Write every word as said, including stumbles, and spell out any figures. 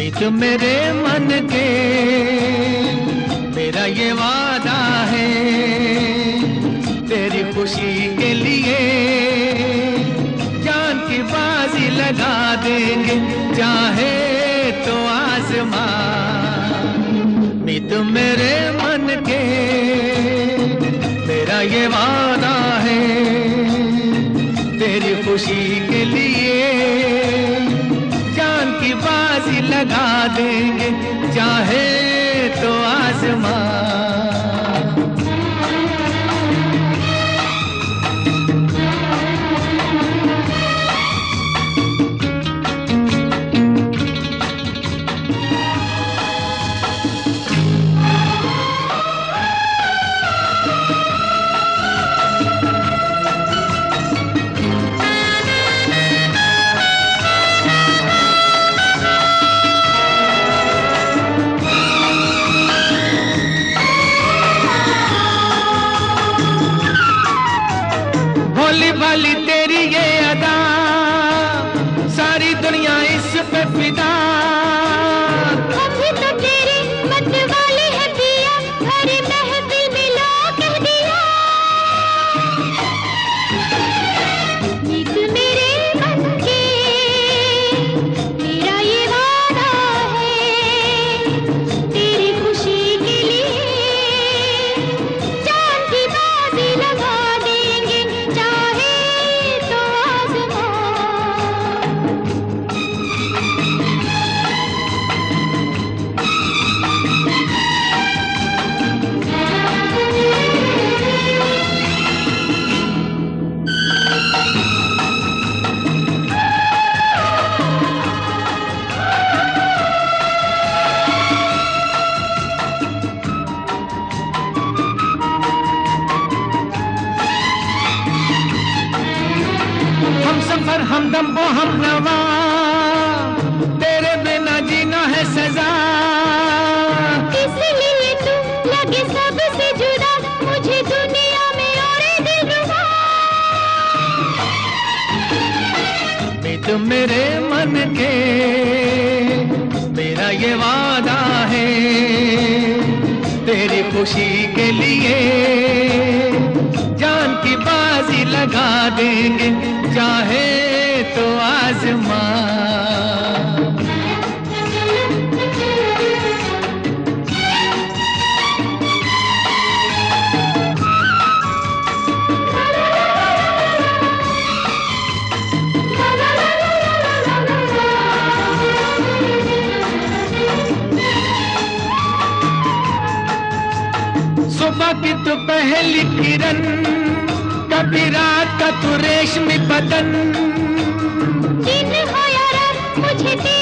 मीत मेरे मन के मेरा ये वादा है, तेरी खुशी के लिए जान की बाजी लगा देंगे, चाहे तो आसमां। मीत मेरे मन के मेरा ये वादा है, तेरी खुशी के लिए जान की बाजी लगा देंगे, चाहे तो आसमां। भोली भाली तेरी ये अदा, सारी दुनिया इस पे फिदा। अभी तो तेरी मत वाली है पिया, हरी महफिल में लो कह दिया। मीत मेरे मन के मेरा ये वादा है, तेरी खुशी के लिए जान की बाजी लगा देंगे, हम सफर हमदम वो हम नवा, तेरे बिना जीना है सजा। इसलिए तू लगे सबसे जुदा, मुझे दुनिया में और दिलरुबा। मीत मेरे मन के मेरा ये वादा है, तेरी खुशी के लिए जान की बाजी लगा देंगे, चाहे तो आसमां। सुबह की तो पहली किरण, कभी रात का तू रेशमी बदन। दिन हो या रात मुझे